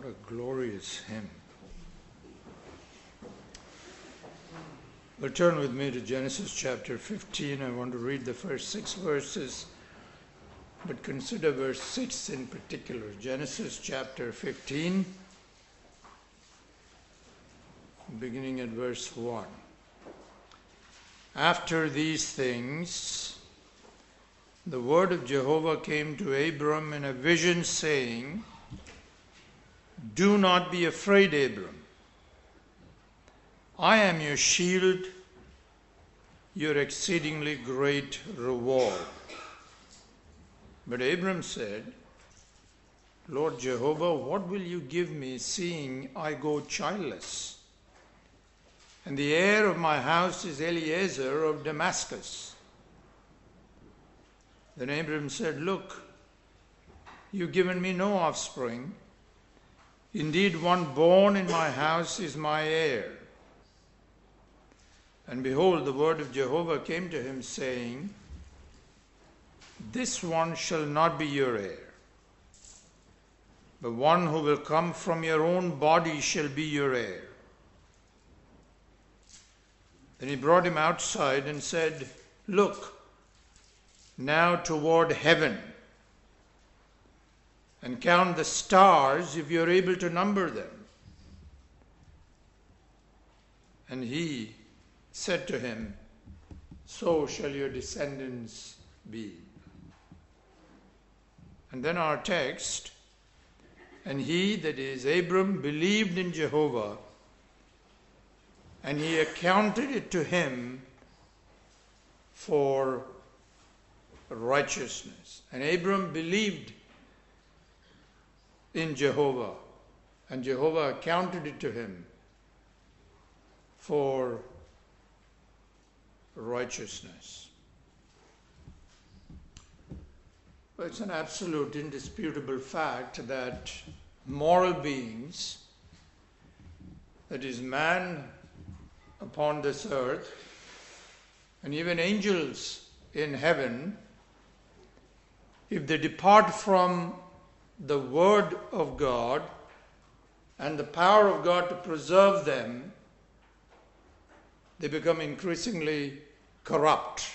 What a glorious hymn. Well, turn with me to Genesis chapter 15. I want to read the first 6 verses, but consider verse 6 in particular. Genesis chapter 15, beginning at verse 1. After these things, the word of Jehovah came to Abram in a vision, saying, "Do not be afraid, Abram. I am your shield, your exceedingly great reward." But Abram said, "Lord Jehovah, what will you give me, seeing I go childless? And the heir of my house is Eliezer of Damascus." Then Abram said, "Look, you've given me no offspring. Indeed, one born in my house is my heir." And behold, the word of Jehovah came to him, saying, "This one shall not be your heir, but one who will come from your own body shall be your heir." Then he brought him outside and said, "Look now toward heaven, and count the stars if you are able to number them." And he said to him, "So shall your descendants be." And then our text, "And he," that is Abram, "believed in Jehovah, and he accounted it to him for righteousness." And Abram believed in Jehovah, and Jehovah accounted it to him for righteousness. Well, it's an absolute, indisputable fact that moral beings, that is, man upon this earth, and even angels in heaven, if they depart from the Word of God and the power of God to preserve them, they become increasingly corrupt.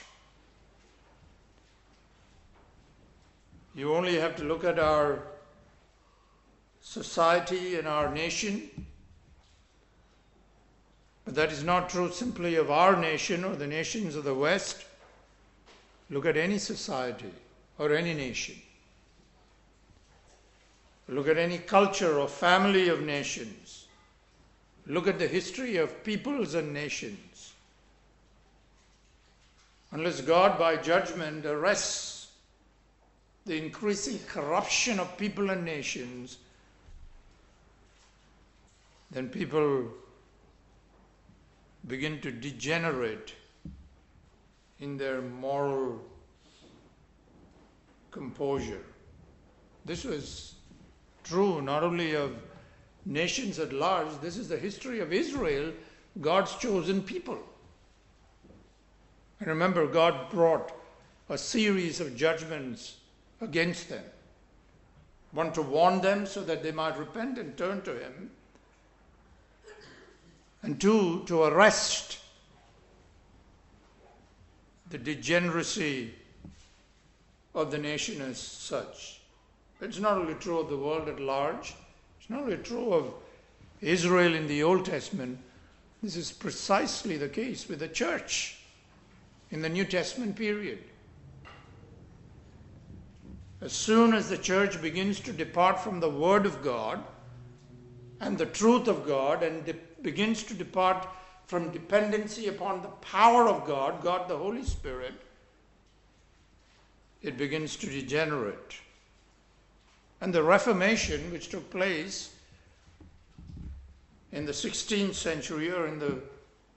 You only have to look at our society and our nation. But that is not true simply of our nation or the nations of the West. Look at any society or any nation. Look at any culture or family of nations. Look at the history of peoples and nations. Unless God by judgment arrests the increasing corruption of people and nations, then people begin to degenerate in their moral composure. This was true not only of nations at large. This is the history of Israel, God's chosen people. And remember, God brought a series of judgments against them. One, to warn them so that they might repent and turn to Him. And two, to arrest the degeneracy of the nation as such. It's not only true of the world at large. It's not only true of Israel in the Old Testament. This is precisely the case with the church in the New Testament period. As soon as the church begins to depart from the Word of God and the truth of God, and begins to depart from dependency upon the power of God, God the Holy Spirit, it begins to degenerate. And the Reformation, which took place in the 16th century or in the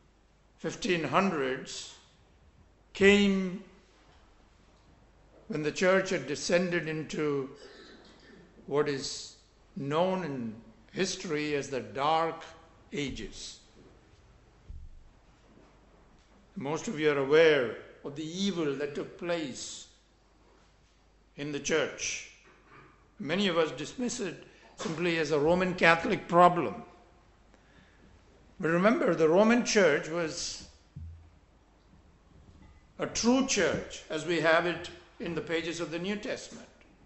1500s, came when the church had descended into what is known in history as the Dark Ages. Most of you are aware of the evil that took place in the church. Many of us dismiss it simply as a Roman Catholic problem. But remember, the Roman Church was a true church as we have it in the pages of the New Testament.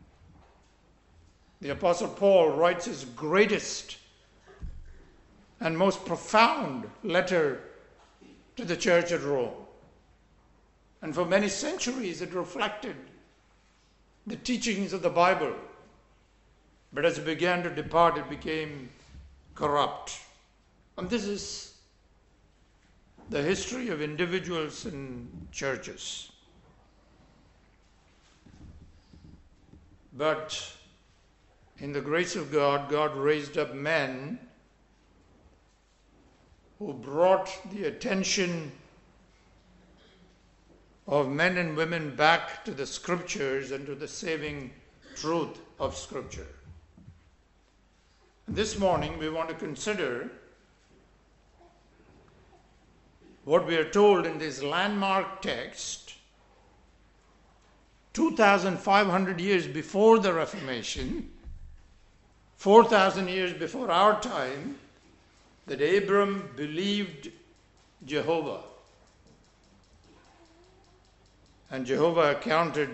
The Apostle Paul writes his greatest and most profound letter to the church at Rome. And for many centuries it reflected the teachings of the Bible. But as it began to depart, it became corrupt. And this is the history of individuals and churches. But in the grace of God, God raised up men who brought the attention of men and women back to the Scriptures and to the saving truth of Scripture. And this morning we want to consider what we are told in this landmark text 2,500 years before the Reformation, 4,000 years before our time, that Abram believed Jehovah. And Jehovah accounted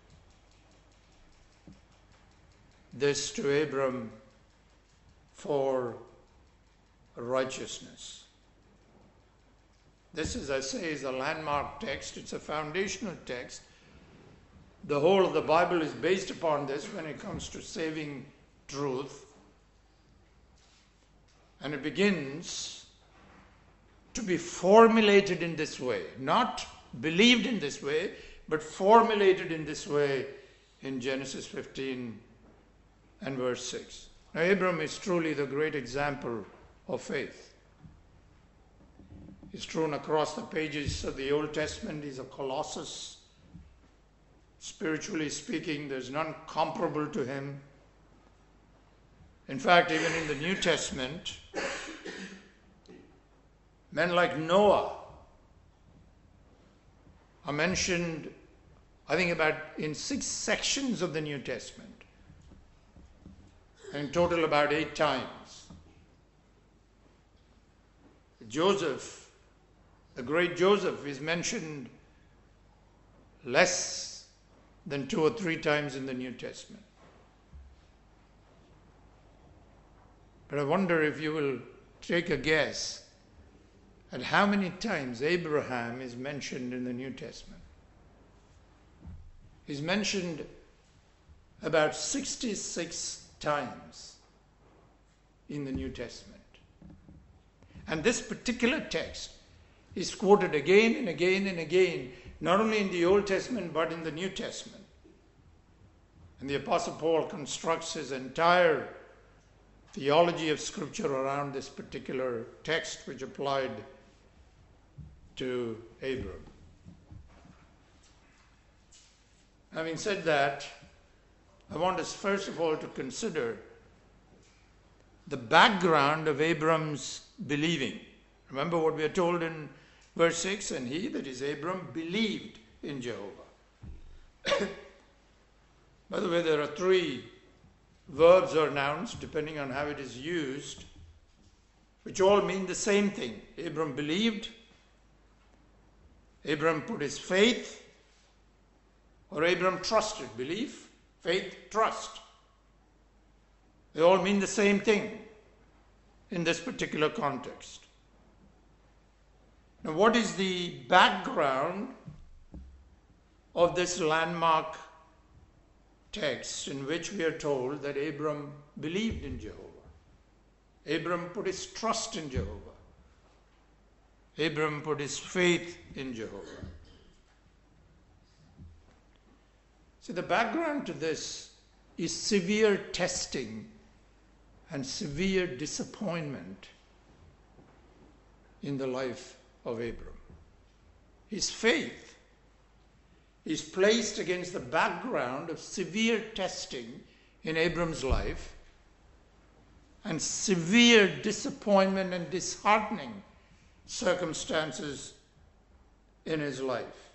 this to Abram for righteousness. This, as I say, is a landmark text. It's a foundational text. The whole of the Bible is based upon this when it comes to saving truth. And it begins to be formulated in this way, not believed in this way, but formulated in this way in Genesis 15 and verse 6. Now, Abram is truly the great example of faith. He's strewn across the pages of the Old Testament. He's a colossus. Spiritually speaking, there's none comparable to him. In fact, even in the New Testament, men like Noah are mentioned, I think, about in 6 sections of the New Testament, and in total about 8 times. Joseph, the great Joseph, is mentioned less than 2 or 3 times in the New Testament. But I wonder if you will take a guess at how many times Abraham is mentioned in the New Testament. He's mentioned about 66 times in the New Testament. And this particular text is quoted again and again and again, not only in the Old Testament but in the New Testament. And the Apostle Paul constructs his entire theology of Scripture around this particular text, which applied to Abram. Having said that, I want us first of all to consider the background of Abram's believing. Remember what we are told in verse 6, and he, that is Abram, believed in Jehovah. By the way, there are 3 verbs or nouns, depending on how it is used, which all mean the same thing. Abram believed, Abram put his faith, or Abram trusted. Belief, faith, trust. They all mean the same thing in this particular context. Now, what is the background of this landmark text in which we are told that Abram believed in Jehovah? Abram put his trust in Jehovah. Abram put his faith in Jehovah. See, the background to this is severe testing and severe disappointment in the life of Abram. His faith is placed against the background of severe testing in Abram's life and severe disappointment and disheartening circumstances in his life.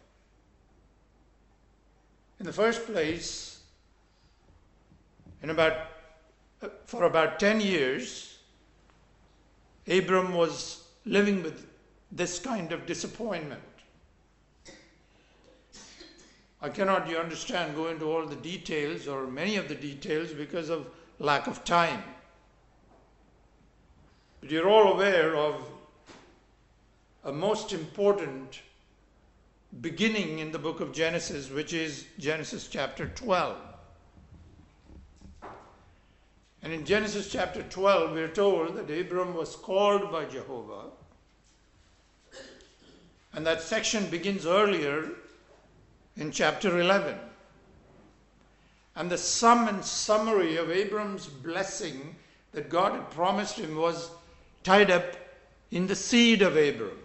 In the first place, in about for about 10 years, Abram was living with this kind of disappointment. I cannot, you understand, go into all the details or many of the details because of lack of time. But you're all aware of a most important beginning in the book of Genesis, which is Genesis chapter 12. And in Genesis chapter 12, we are told that Abram was called by Jehovah. And that section begins earlier in chapter 11. And the sum and summary of Abram's blessing that God had promised him was tied up in the seed of Abram.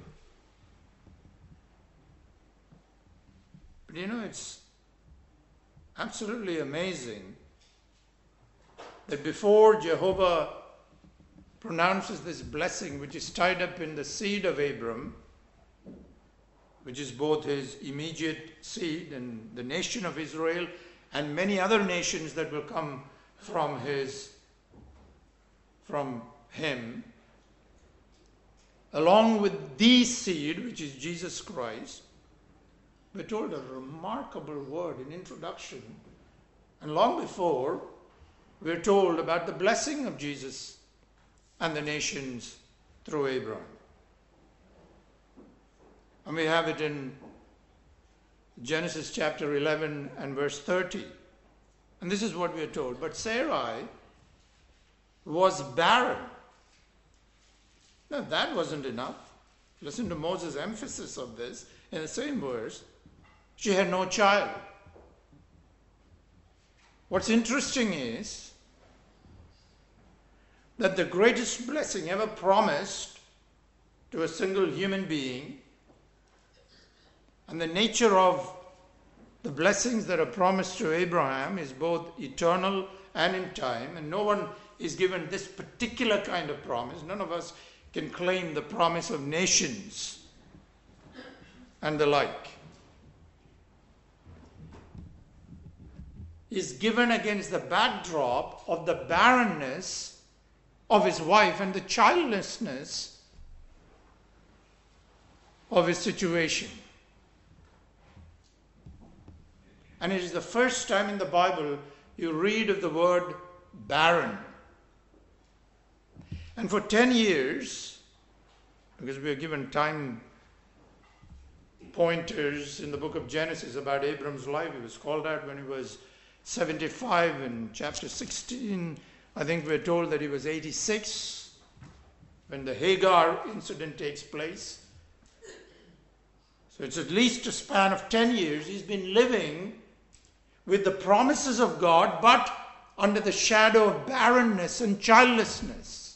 But it's absolutely amazing that before Jehovah pronounces this blessing, which is tied up in the seed of Abram, which is both his immediate seed and the nation of Israel and many other nations that will come from him, along with the seed, which is Jesus Christ, we're told a remarkable word in introduction. And long before, we're told about the blessing of Jesus and the nations through Abraham. And we have it in Genesis chapter 11 and verse 30. And this is what we are told. But Sarai was barren. Now that wasn't enough. Listen to Moses' emphasis of this in the same verse. She had no child. What's interesting is that the greatest blessing ever promised to a single human being, and the nature of the blessings that are promised to Abraham is both eternal and in time, and no one is given this particular kind of promise. None of us can claim the promise of nations and the like. Is given against the backdrop of the barrenness of his wife and the childlessness of his situation. And it is the first time in the Bible you read of the word barren. And for 10 years, because we are given time pointers in the book of Genesis about Abram's life, he was called out when he was 75. In chapter 16, I think we're told that he was 86 when the Hagar incident takes place. So it's at least a span of 10 years. He's been living with the promises of God, but under the shadow of barrenness and childlessness.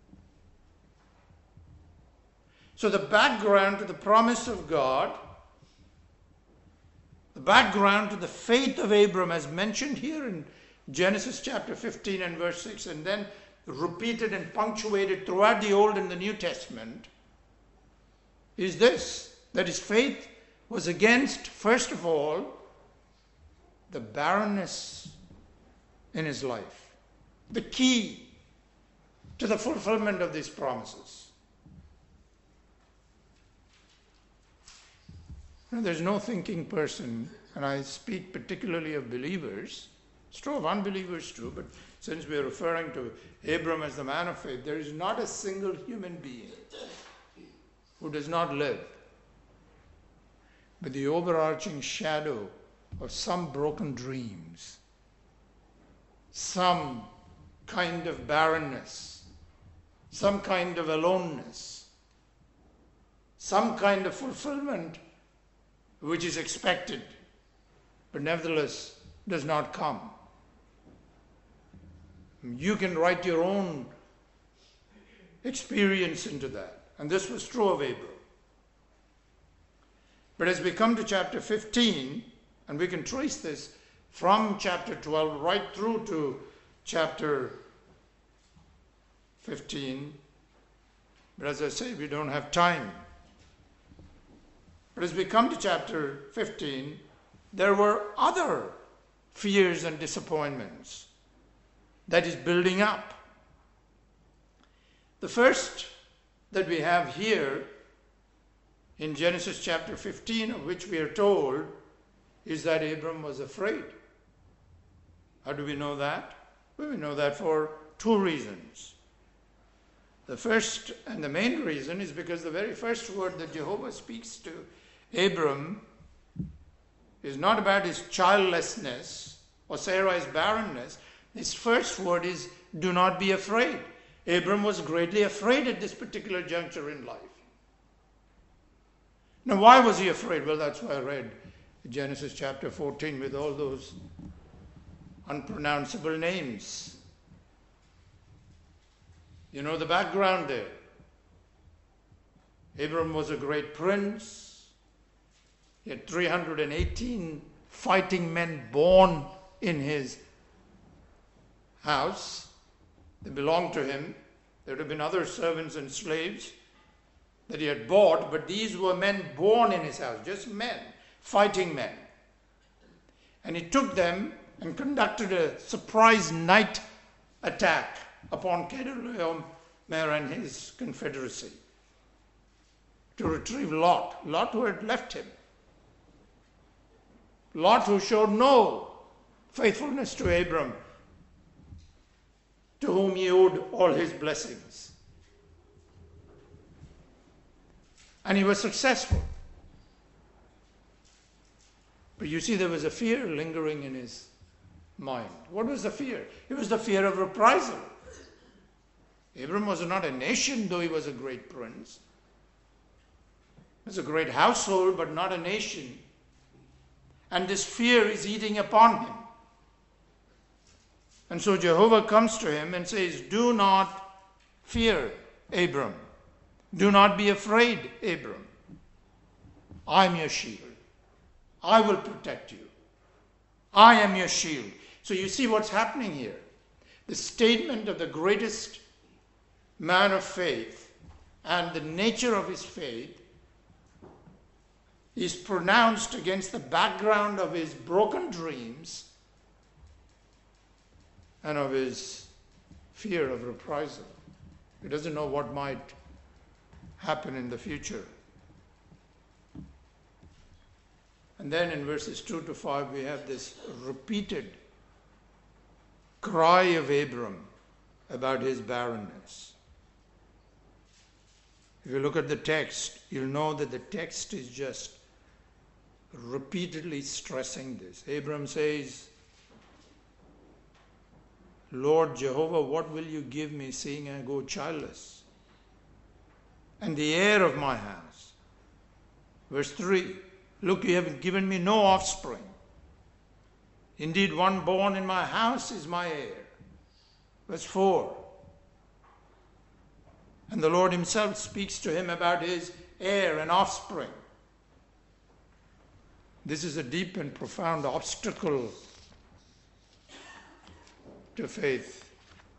So the background to the promise of God, the background to the faith of Abram, as mentioned here in Genesis chapter 15 and verse 6, and then repeated and punctuated throughout the Old and the New Testament, is this, that his faith was against, first of all, the barrenness in his life, the key to the fulfillment of these promises. There's no thinking person, and I speak particularly of believers, it's true of unbelievers too, but since we are referring to Abram as the man of faith, there is not a single human being who does not live with the overarching shadow of some broken dreams, some kind of barrenness, some kind of aloneness, some kind of fulfillment which is expected, but nevertheless does not come. You can write your own experience into that. And this was true of Abram. But as we come to chapter 15, and we can trace this from chapter 12 right through to chapter 15, but as I say, we don't have time. But as we come to chapter 15, there were other fears and disappointments that is building up. The first that we have here in Genesis chapter 15, of which we are told, is that Abram was afraid. How do we know that? Well, we know that for two reasons. The first and the main reason is because the very first word that Jehovah speaks to Abram is not about his childlessness or Sarai's barrenness. His first word is, do not be afraid. Abram was greatly afraid at this particular juncture in life. Now, why was he afraid? Well, that's why I read Genesis chapter 14 with all those unpronounceable names. You know the background there. Abram was a great prince. He had 318 fighting men born in his house. They belonged to him. There would have been other servants and slaves that he had bought, but these were men born in his house, just men, fighting men. And he took them and conducted a surprise night attack upon Kedorlaomer and his confederacy to retrieve Lot. Lot who had left him. Lot who showed no faithfulness to Abram, to whom he owed all his blessings. And he was successful. But you see, there was a fear lingering in his mind. What was the fear? It was the fear of reprisal. Abram was not a nation, though he was a great prince. He was a great household, but not a nation. And this fear is eating upon him. And so Jehovah comes to him and says, do not fear, Abram. Do not be afraid, Abram. I am your shield. I will protect you. I am your shield. So you see what's happening here. The statement of the greatest man of faith and the nature of his faith is pronounced against the background of his broken dreams and of his fear of reprisal. He doesn't know what might happen in the future. And then in verses 2 to 5 we have this repeated cry of Abram about his barrenness. If you look at the text, you'll know that the text is just repeatedly stressing this. Abram says, Lord Jehovah, what will you give me, seeing I go childless, and the heir of my house? Verse 3, look, you have given me no offspring. Indeed, one born in my house is my heir. Verse 4, and the Lord himself speaks to him about his heir and offspring. This is a deep and profound obstacle to faith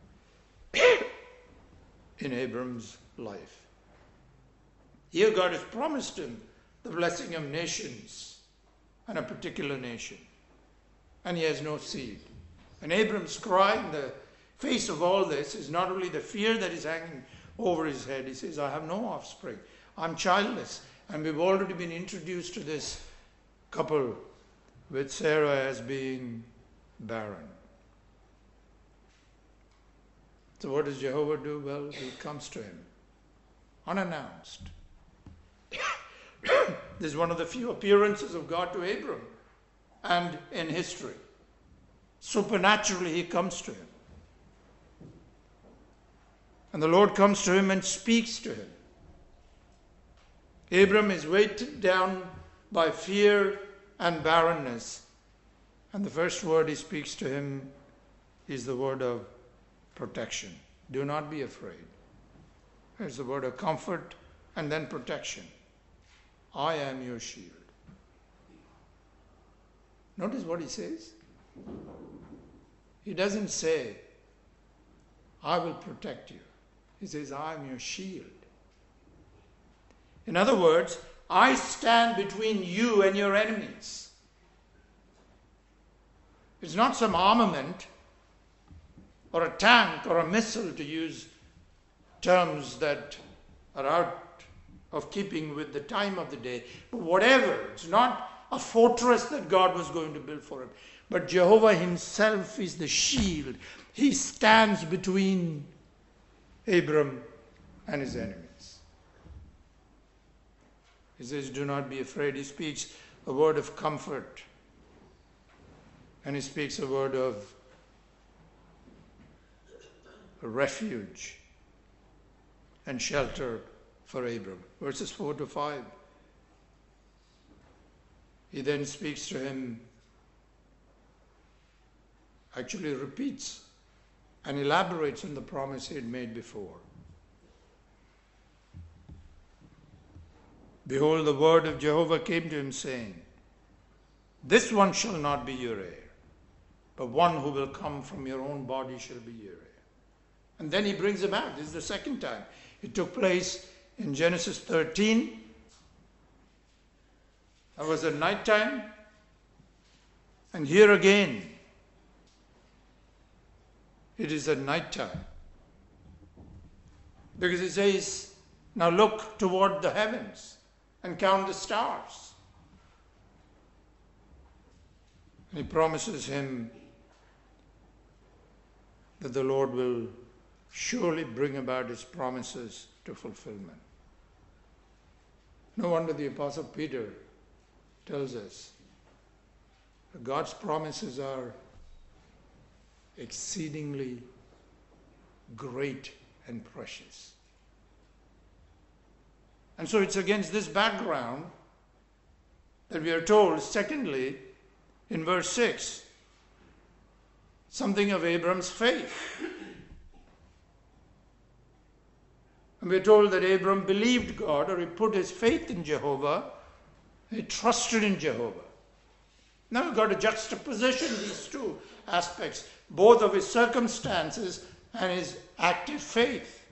in Abram's life. Here God has promised him the blessing of nations and a particular nation. And he has no seed. And Abram's cry in the face of all this is not only the fear that is hanging over his head. He says, I have no offspring. I'm childless. And we've already been introduced to this couple with Sarah as being barren. So what does Jehovah do? Well, he comes to him unannounced. This is one of the few appearances of God to Abram and in history. Supernaturally, he comes to him. And the Lord comes to him and speaks to him. Abram is weighted down by fear and barrenness. And the first word he speaks to him is the word of protection. Do not be afraid. There's the word of comfort and then protection. I am your shield. Notice what he says. He doesn't say, I will protect you. He says, I am your shield. In other words, I stand between you and your enemies. It's not some armament or a tank or a missile, to use terms that are out of keeping with the time of the day. But whatever, it's not a fortress that God was going to build for him. But Jehovah himself is the shield. He stands between Abram and his enemies. He says, do not be afraid. He speaks a word of comfort. And he speaks a word of refuge and shelter for Abram. Verses 4 to 5. He then speaks to him, actually repeats and elaborates on the promise he had made before. Behold, the word of Jehovah came to him, saying, this one shall not be your heir, but one who will come from your own body shall be your heir. And then he brings him out. This is the second time. It took place in Genesis 13. That was at night time. And here again, it is at night time. Because he says, now look toward the heavens and count the stars. And he promises him that the Lord will surely bring about his promises to fulfillment. No wonder the Apostle Peter tells us that God's promises are exceedingly great and precious. And so it's against this background that we are told, secondly, in verse 6, something of Abram's faith. And we're told that Abram believed God, or he put his faith in Jehovah, he trusted in Jehovah. Now we've got to juxtaposition these two aspects, both of his circumstances and his active faith.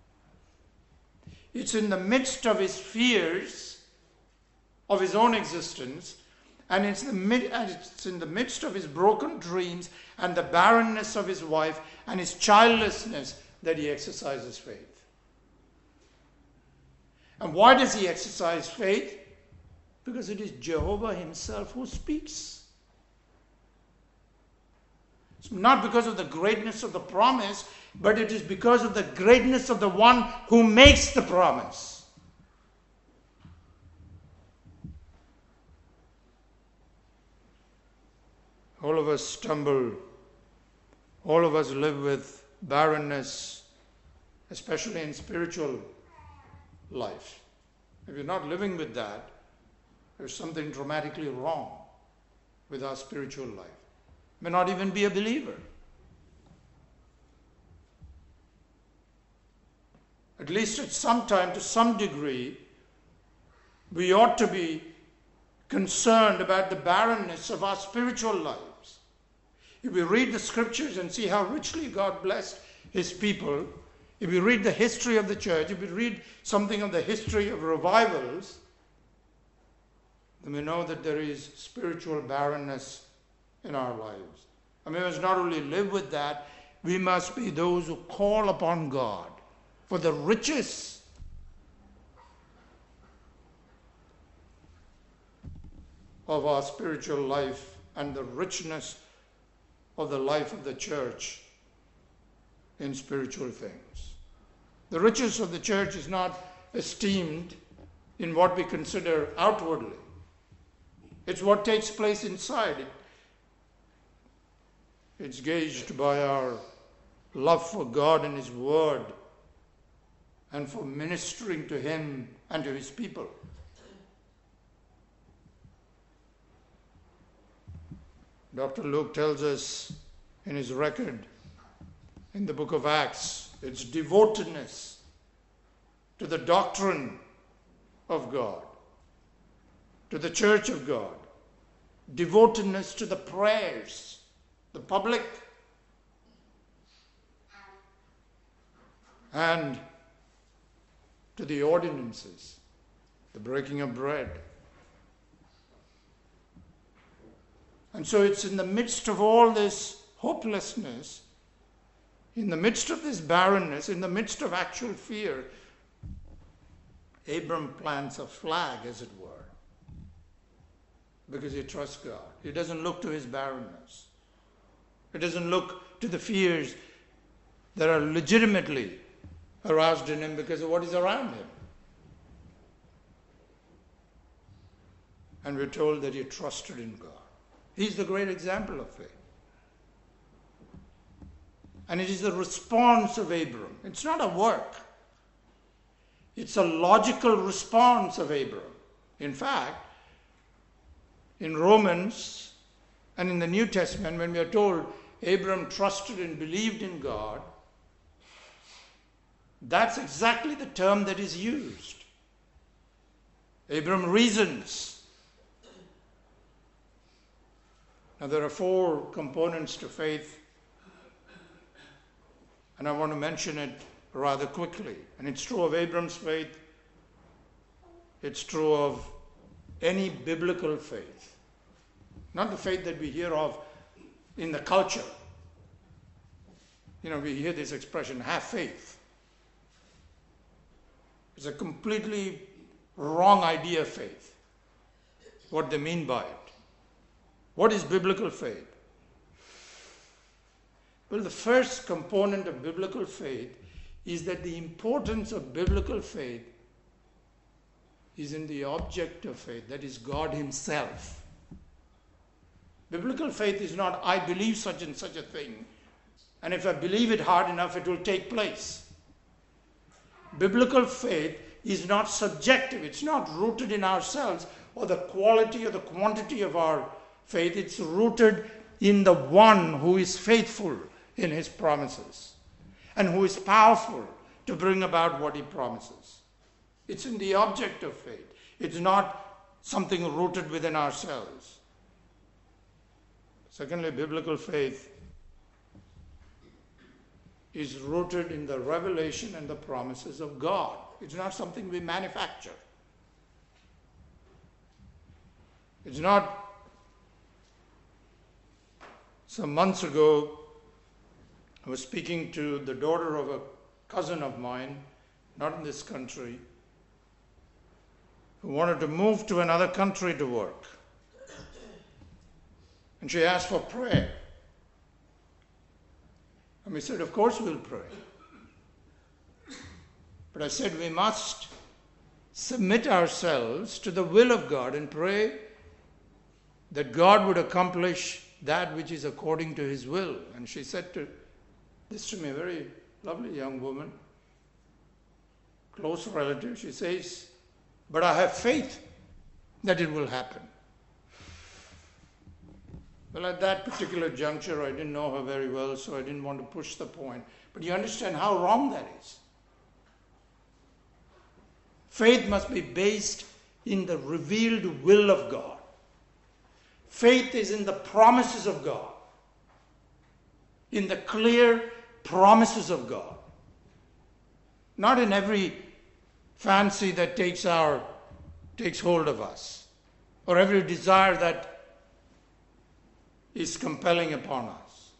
It's in the midst of his fears of his own existence, and it's in the midst of his broken dreams and the barrenness of his wife and his childlessness that he exercises faith. And why does he exercise faith? Because it is Jehovah himself who speaks. It's not because of the greatness of the promise, but it is because of the greatness of the one who makes the promise. All of us stumble. All of us live with barrenness, especially in spiritual life. If you're not living with that, there's something dramatically wrong with our spiritual life. May not even be a believer. At least at some time, to some degree, we ought to be concerned about the barrenness of our spiritual lives. If we read the scriptures and see how richly God blessed his people, if we read the history of the church, if we read something of the history of revivals, then we know that there is spiritual barrenness in our lives. And we must not only live with that, we must be those who call upon God for the riches of our spiritual life and the richness of the life of the church in spiritual things. The riches of the church is not esteemed in what we consider outwardly. It's what takes place inside. It's gauged by our love for God and his word and for ministering to him and to his people. Dr. Luke tells us in his record in the book of Acts, it's devotedness to the doctrine of God, to the church of God, devotedness to the prayers, the public, and to the ordinances, the breaking of bread. And so it's in the midst of all this hopelessness In the midst of this barrenness, in the midst of actual fear, Abram plants a flag, as it were, because he trusts God. He doesn't look to his barrenness. He doesn't look to the fears that are legitimately aroused in him because of what is around him. And we're told that he trusted in God. He's the great example of faith. And it is the response of Abram. It's not a work. It's a logical response of Abram. In fact, in Romans and in the New Testament, when we are told Abram trusted and believed in God, that's exactly the term that is used. Abram reasons. Now there are 4 components to faith, and I want to mention it rather quickly. And it's true of Abram's faith. It's true of any biblical faith. Not the faith that we hear of in the culture. We hear this expression, have faith. It's a completely wrong idea of faith. What they mean by it. What is biblical faith? Well, the first component of biblical faith is that the importance of biblical faith is in the object of faith, that is God Himself. Biblical faith is not, I believe such and such a thing, and if I believe it hard enough, it will take place. Biblical faith is not subjective. It's not rooted in ourselves or the quality or the quantity of our faith. It's rooted in the one who is faithful in His promises and who is powerful to bring about what He promises. It's in the object of faith. It's not something rooted within ourselves. Secondly, biblical faith is rooted in the revelation and the promises of God. It's not something we manufacture. It's not. Some months ago, I was speaking to the daughter of a cousin of mine, not in this country, who wanted to move to another country to work. And she asked for prayer. And we said, of course we'll pray. But I said, we must submit ourselves to the will of God and pray that God would accomplish that which is according to His will. And she said this to me, a very lovely young woman, close relative. She says, but I have faith that it will happen. Well, at that particular juncture, I didn't know her very well, so I didn't want to push the point. But you understand how wrong that is. Faith must be based in the revealed will of God. Faith is in the promises of God, in the clear promises of God. Not in every fancy that takes hold of us, or every desire that is compelling upon us.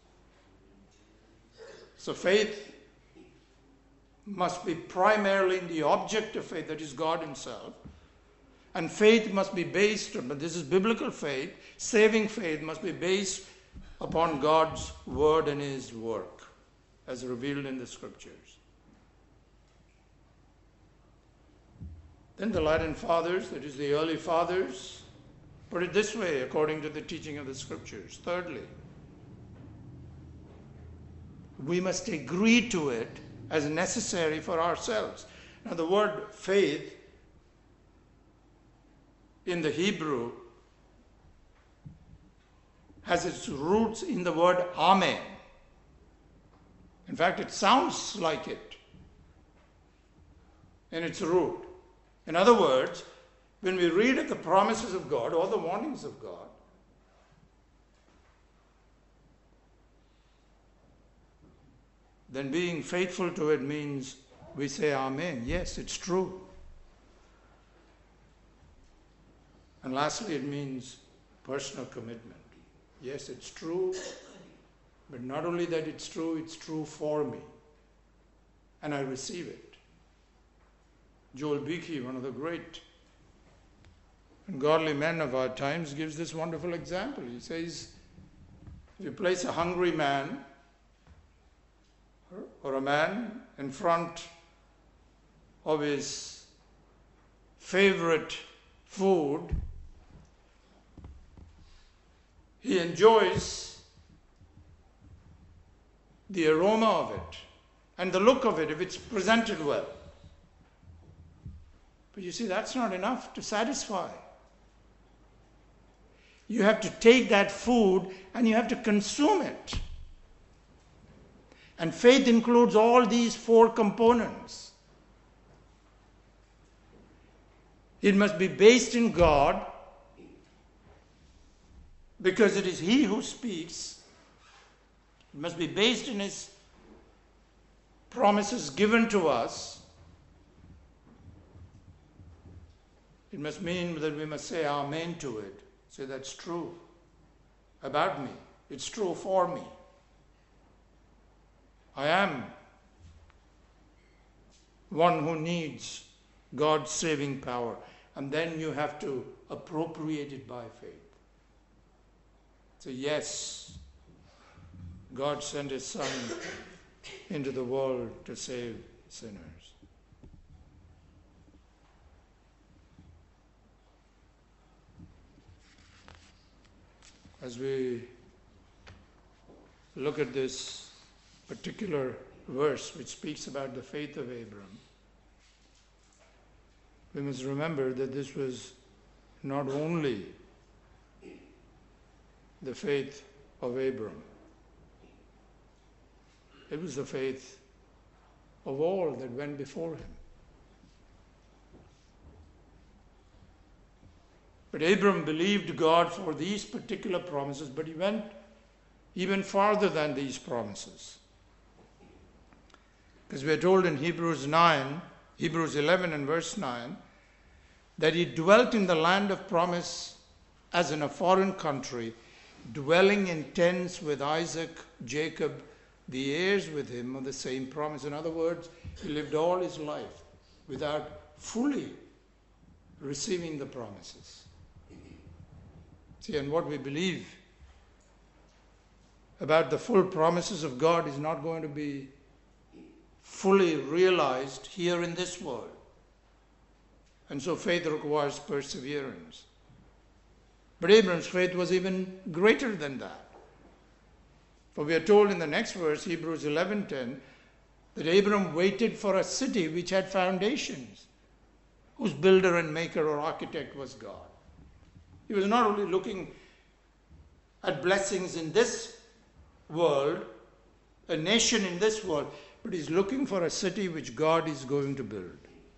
So faith must be primarily in the object of faith, that is God Himself. And faith must be based, but this is biblical faith, saving faith must be based upon God's word and His work, as revealed in the Scriptures. Then the Latin Fathers, that is the early Fathers, put it this way, according to the teaching of the Scriptures. Thirdly, we must agree to it as necessary for ourselves. Now the word faith in the Hebrew has its roots in the word amen. In fact, it sounds like it in its root. In other words, when we read of the promises of God or the warnings of God, then being faithful to it means we say amen. Yes, it's true. And lastly, it means personal commitment. Yes, it's true. But not only that it's true for me. And I receive it. Joel Beakey, one of the great and godly men of our times, gives this wonderful example. He says, if you place a hungry man or a man in front of his favorite food, he enjoys the aroma of it and the look of it if it's presented well. But you see, that's not enough to satisfy. You have to take that food and you have to consume it. And faith includes all these 4 components. It must be based in God, because it is He who speaks. It must be based in His promises given to us. It must mean that we must say amen to it. Say, that's true about me. It's true for me. I am one who needs God's saving power. And then you have to appropriate it by faith. Say, yes, God sent His Son into the world to save sinners. As we look at this particular verse which speaks about the faith of Abram, we must remember that this was not only the faith of Abram, it was the faith of all that went before him. But Abram believed God for these particular promises, but he went even farther than these promises. Because we are told in Hebrews 11 and verse 9, that he dwelt in the land of promise as in a foreign country, dwelling in tents with Isaac, Jacob, the heirs with him of the same promise. In other words, he lived all his life without fully receiving the promises. See, and what we believe about the full promises of God is not going to be fully realized here in this world. And so faith requires perseverance. But Abram's faith was even greater than that. For we are told in the next verse, Hebrews 11:10, that Abram waited for a city which had foundations, whose builder and maker or architect was God. He was not only looking at blessings in this world, a nation in this world, but he's looking for a city which God is going to build.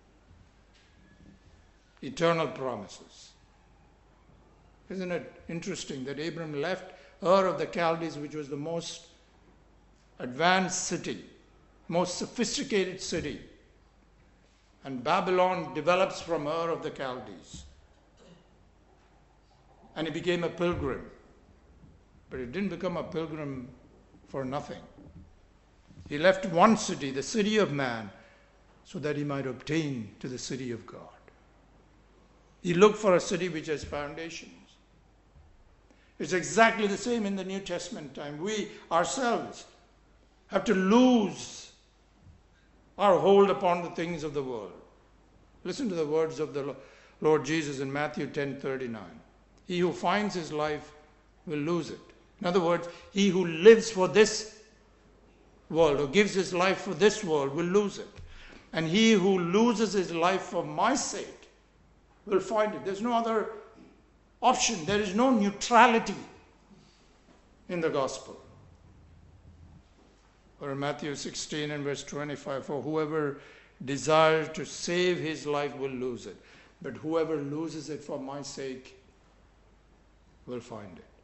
Eternal promises. Isn't it interesting that Abram left Ur of the Chaldees, which was the most advanced city, most sophisticated city, and Babylon develops from Ur of the Chaldees. And he became a pilgrim. But he didn't become a pilgrim for nothing. He left one city, the city of man, so that he might obtain to the city of God. He looked for a city which has foundations. It's exactly the same in the New Testament time. We ourselves have to lose our hold upon the things of the world. Listen to the words of the Lord Jesus in Matthew 10:39. He who finds his life will lose it. In other words, he who lives for this world or gives his life for this world will lose it. And he who loses his life for my sake will find it. There's no other option. There is no neutrality in the gospel. Or in Matthew 16 and verse 25, for whoever desires to save his life will lose it. But whoever loses it for my sake will find it.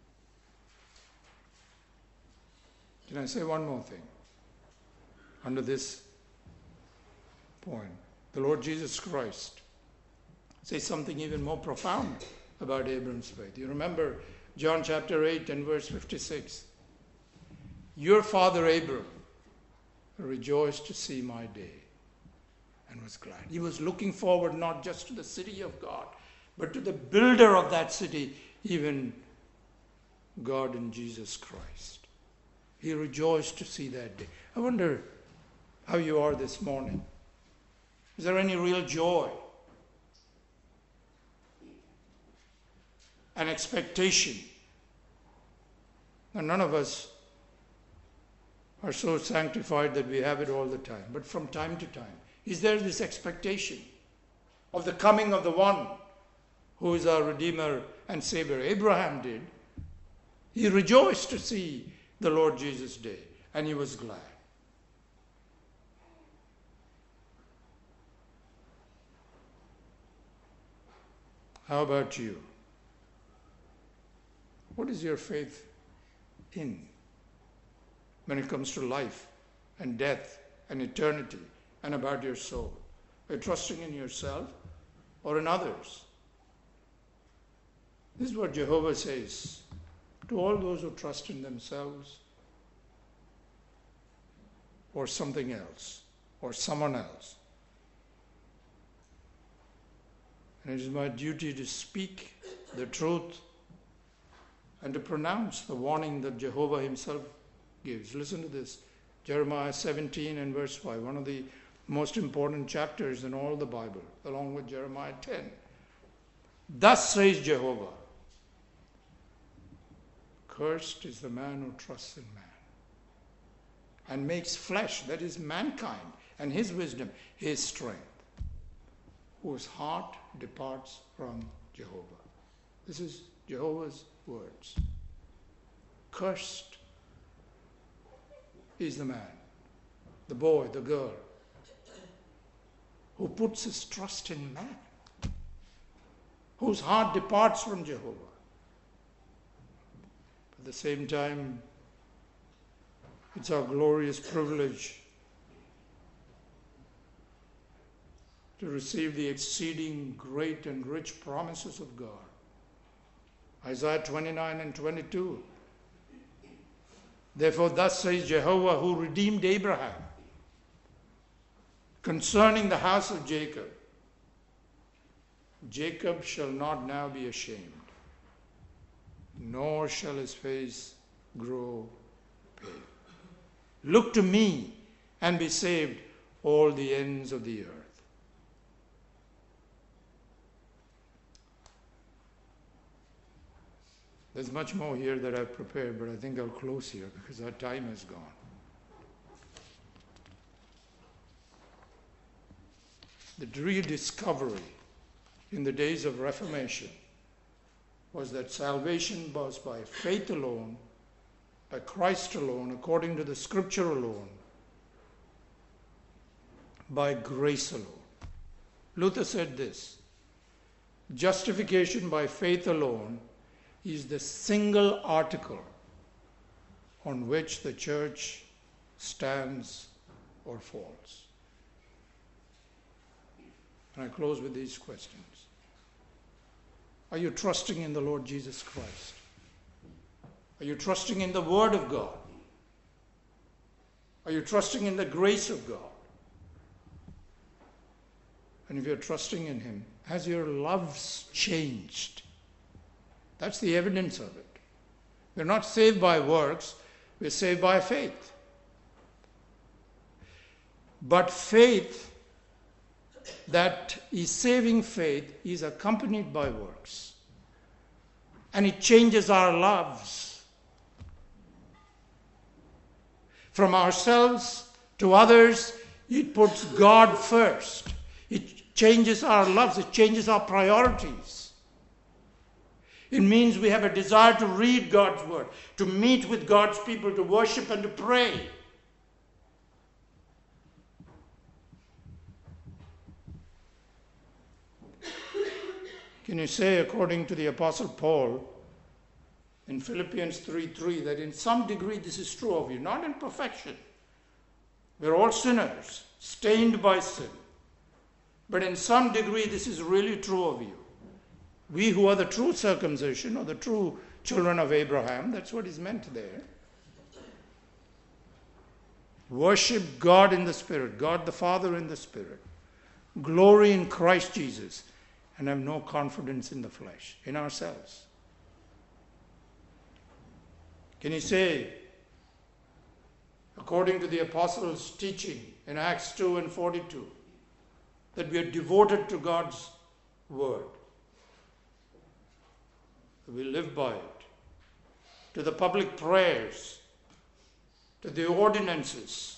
Can I say one more thing under this point? The Lord Jesus Christ says something even more profound about Abram's faith. You remember John chapter 8 and verse 56. Your father Abram rejoiced to see my day and was glad. He was looking forward not just to the city of God, but to the builder of that city, even God in Jesus Christ. He rejoiced to see that day. I wonder how you are this morning. Is there any real joy and expectation? Now, none of us are so sanctified that we have it all the time. But from time to time, is there this expectation of the coming of the one who is our Redeemer and Savior? Abraham did. He rejoiced to see the Lord Jesus' day, and he was glad. How about you? What is your faith in when it comes to life and death and eternity and about your soul? Are you trusting in yourself or in others? This is what Jehovah says to all those who trust in themselves or something else or someone else. And it is my duty to speak the truth and to pronounce the warning that Jehovah himself gives. Listen to this. Jeremiah 17 and verse 5, one of the most important chapters in all the Bible, along with Jeremiah 10. Thus says Jehovah, cursed is the man who trusts in man and makes flesh, that is mankind, and his wisdom, his strength, whose heart departs from Jehovah. This is Jehovah's words. Cursed is the man, the boy, the girl, who puts his trust in man, whose heart departs from Jehovah. At the same time, it's our glorious privilege to receive the exceeding great and rich promises of God. Isaiah 29 and 22. Therefore, thus says Jehovah, who redeemed Abraham, concerning the house of Jacob, Jacob shall not now be ashamed, nor shall his face grow pale. Look to me and be saved, all the ends of the earth. There's much more here that I've prepared, but I think I'll close here because our time has gone. The rediscovery in the days of Reformation was that salvation was by faith alone, by Christ alone, according to the Scripture alone, by grace alone. Luther said this, justification by faith alone is the single article on which the church stands or falls. And I close with these questions. Are you trusting in the Lord Jesus Christ? Are you trusting in the Word of God? Are you trusting in the grace of God? And if you're trusting in Him, has your loves changed? That's the evidence of it. We're not saved by works, we're saved by faith. But faith, that is saving faith, is accompanied by works. And it changes our loves. From ourselves to others, it puts God first. It changes our loves, it changes our priorities. It means we have a desire to read God's Word, to meet with God's people, to worship and to pray. Can you say, according to the Apostle Paul, in Philippians 3:3, that in some degree this is true of you, not in perfection. We're all sinners, stained by sin. But in some degree this is really true of you. We who are the true circumcision, or the true children of Abraham, that's what is meant there. Worship God in the Spirit, God the Father in the Spirit. Glory in Christ Jesus, and have no confidence in the flesh, in ourselves. Can you say, according to the apostles' teaching in Acts 2 and 42, that we are devoted to God's word? We live by it. To the public prayers, to the ordinances,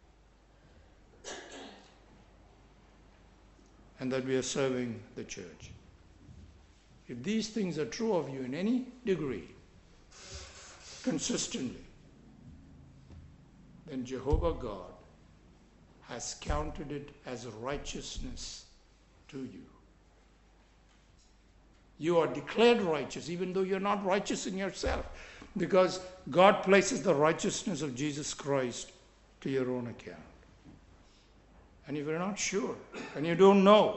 and that we are serving the church. If these things are true of you in any degree, consistently, then Jehovah God has counted it as righteousness to you. You are declared righteous, even though you're not righteous in yourself, because God places the righteousness of Jesus Christ to your own account. And if you're not sure, and you don't know,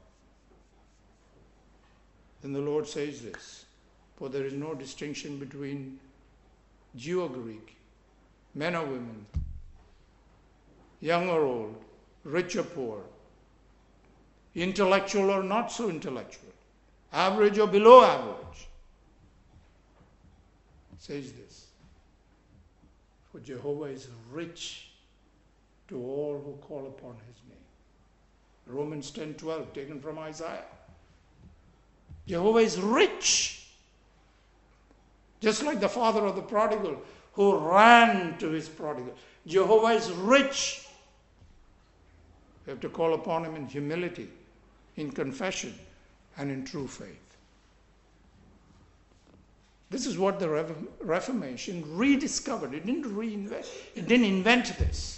then the Lord says this, for there is no distinction between Jew or Greek, men or women, young or old, rich or poor, intellectual or not so intellectual, average or below average. It says this, for Jehovah is rich to all who call upon his name. Romans 10:12, taken from Isaiah. Jehovah is rich. Just like the father of the prodigal who ran to his prodigal. Jehovah is rich. We have to call upon him in humility, in confession, and in true faith. This is what the Reformation rediscovered. It didn't reinvent. It didn't invent this.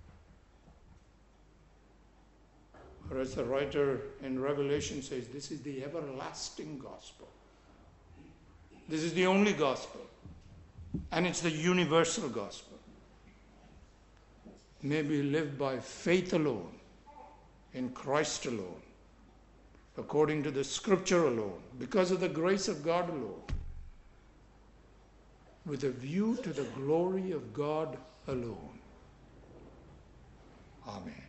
Or as the writer in Revelation says, this is the everlasting gospel. This is the only gospel. And it's the universal gospel. May we live by faith alone, in Christ alone, according to the scripture alone, because of the grace of God alone, with a view to the glory of God alone. Amen.